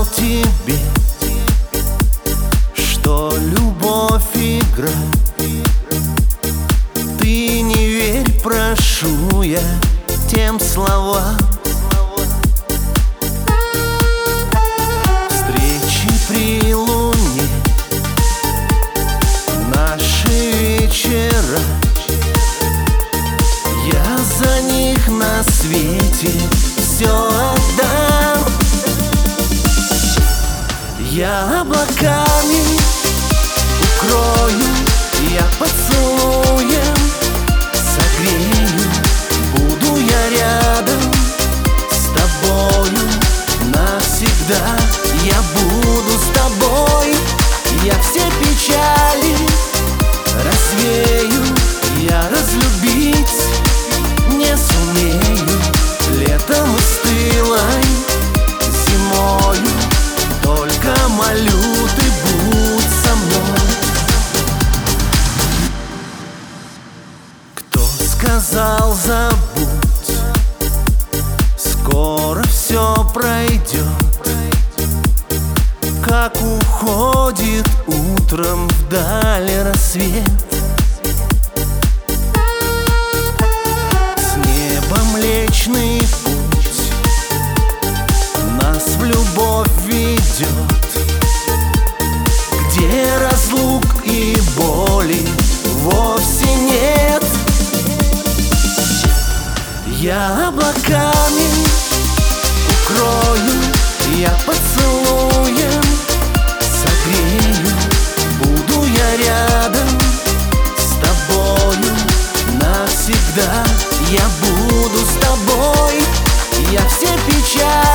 тебе, что любовь игра. Ты не верь, прошу я, тем словам. Встречи при луне, наши вечера, я за них на свете все отдам. Я облаками укрою, я поцелуем согрею. Буду я рядом с тобою навсегда. Я буду с тобой, я все печали развею. Я разлюбить не сумею летом и стылой зимою. Только молю, ты будь со мной. Кто сказал забудь, скоро все пройдет, как уходит утром вдаль рассвет. С неба Млечный Путь нас в любовь ведет, где разлук и боли вовсе нет. Я облаками укрою, я поцелуем согрею. Буду я рядом с тобою навсегда. Я буду с тобой, я все печали